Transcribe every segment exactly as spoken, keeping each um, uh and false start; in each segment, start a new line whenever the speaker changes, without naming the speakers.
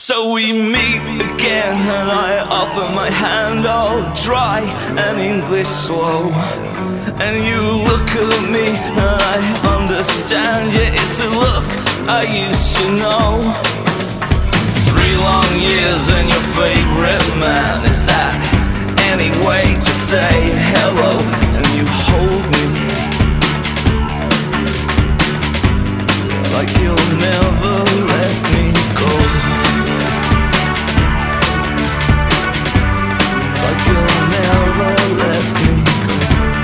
So we meet again and I offer my hand all dry and English slow. And you look at me and I understand, yeah, it's a look I used to know. Three long years and your favorite man, is that any way to say hello? And you hold me like you'll never let me go. Like you'll never let me go.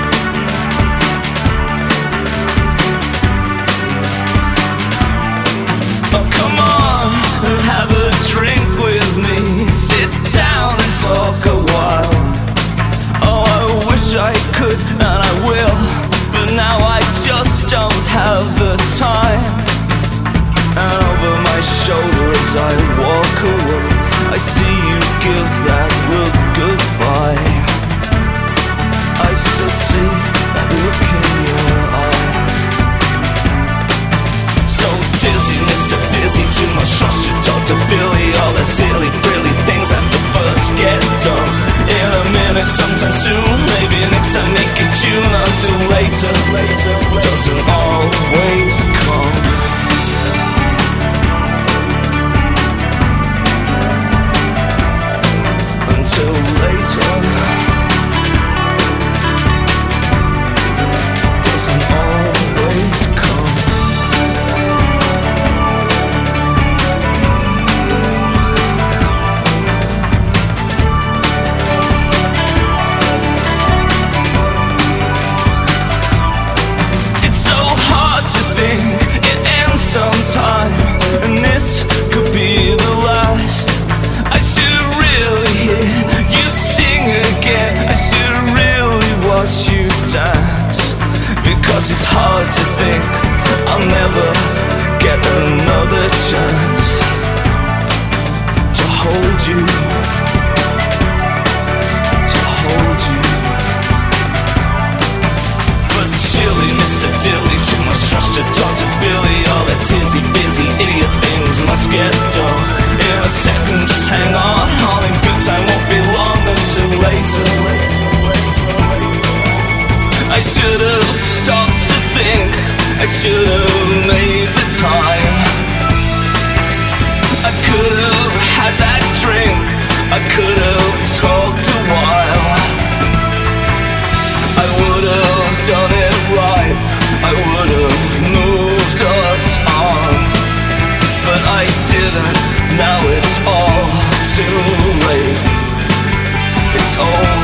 Oh, come on and have a drink with me. Sit down and talk a while. Oh, I wish I could and I will, but now I just don't have the time. And over my shoulder as I walk away, I see you give that look goodbye. I still see that look in your eye. So dizzy, Mister Busy, too much trust you talk to Billy. All the silly, frilly things have to first get done. In a minute, sometime soon, maybe next time make it June. Until later, later doesn't always come. Until later doesn't always come. It's so hard to think it ends sometime, and this could be the last. I should really hear you sing again. I should really watch you dance, because it's hard to think I'll never get another chance to hold you, to hold you. But chilly, Mister Dilly, too much trust to talk to Billy. All the tizzy, busy, idiot things must get done. In a second, just hang on. All in good time, won't be long until later. I should have stopped to think, I should have made the time. I could have had that drink, I could have talked a while. I would have done it right, I would have moved us on. But I didn't, now it's all too late. It's all